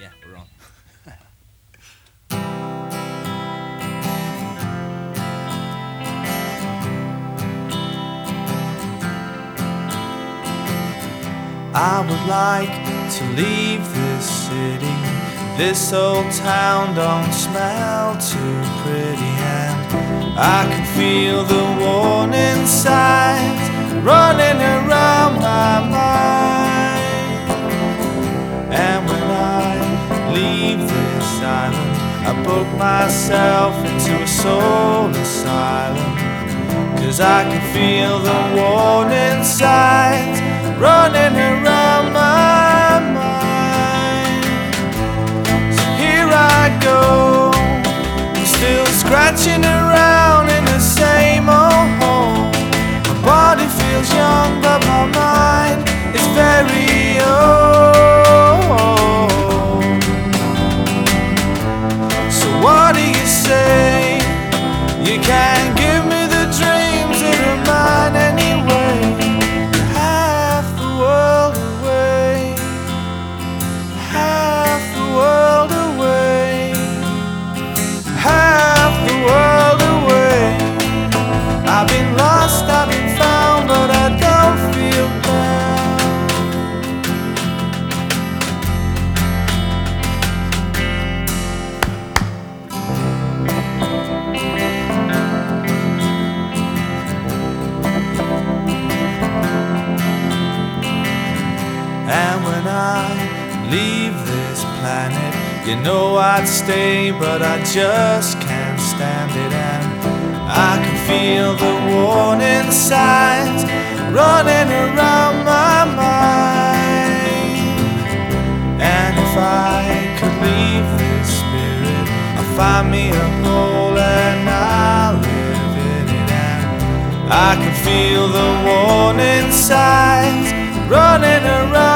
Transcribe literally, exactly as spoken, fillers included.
Yeah, we're on. I would like to leave this city. This old town don't smell too pretty, and I can feel the warning signs running around my mind. And when I leave this island, I book myself into a soul asylum, 'cause I can feel the warning signs running around my mind. So here I go, still scratching around in the same old hole. My body feels young, but my mind is very old. So what do you say? You can't give me the dreams that are mine anyway. Half the world away, half the world away, half the world away. I've been lost, I've been found, but I don't feel bound. And when I leave this planet, you know I'd stay, but I just can't stand it. And I can feel the warning signs running around my mind. And if I could leave this spirit, I'll find me a hole and I'll live in it. And I can feel the warning signs running around